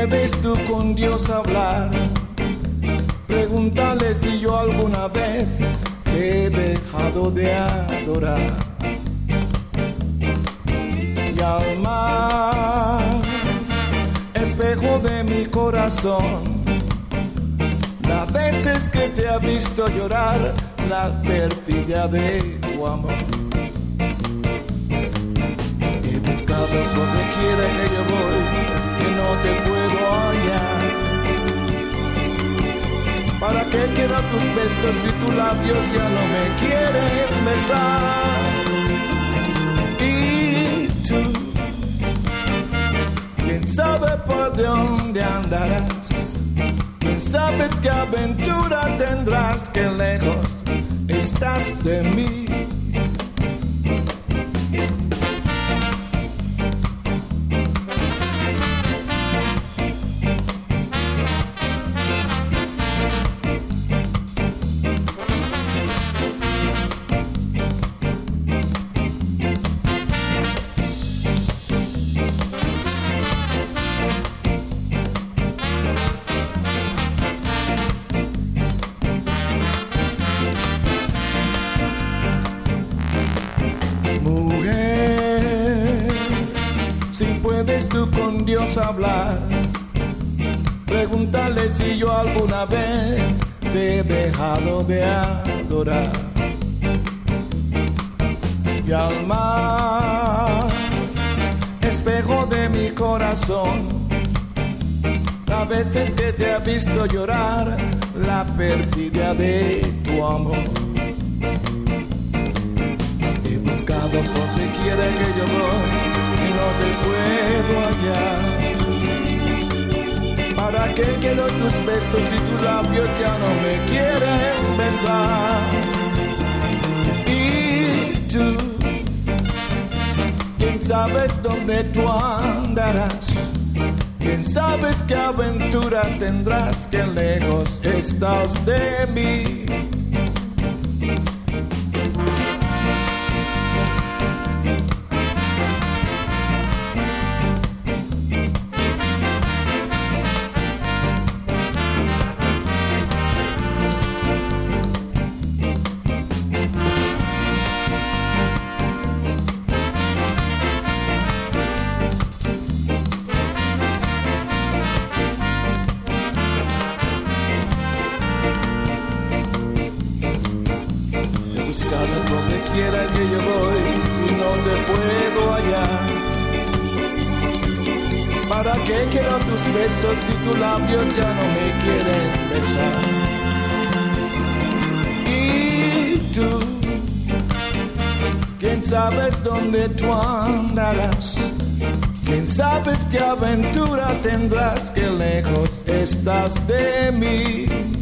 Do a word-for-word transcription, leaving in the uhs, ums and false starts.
puedes tú con Dios hablar, pregúntale si yo alguna vez te he dejado de adorar. Y al mar, espejo de mi corazón, las veces que te ha visto llorar, la perfidia de tu amor. He buscado por donde quiera que yo voy, que no te puedo hallar. ¿Para qué quiero tus besos si tus labios ya no me quieren besar? Y tú, quién sabe por dónde andarás, quién sabe qué aventura tendrás, que lejos estás de mí. ¿Puedes tú con Dios hablar? Pregúntale si yo alguna vez te he dejado de adorar. Y al mar, espejo de mi corazón, las veces que te ha visto llorar, la perfidia de tu amor. He buscado por donde quiera que yo voy, no te puedo hallar. ¿Para qué quiero tus besos si tus labios ya no me quieren besar? Y tú, quién sabe dónde tú andarás, quién sabe qué aventura tendrás, que lejos estás de mí. Buscando donde quiera que yo voy y no te puedo hallar. ¿Para qué quiero tus besos si tus labios ya no me quieren besar? Y tú, quién sabe dónde tú andarás, quién sabe qué aventura tendrás, que lejos estás de mí.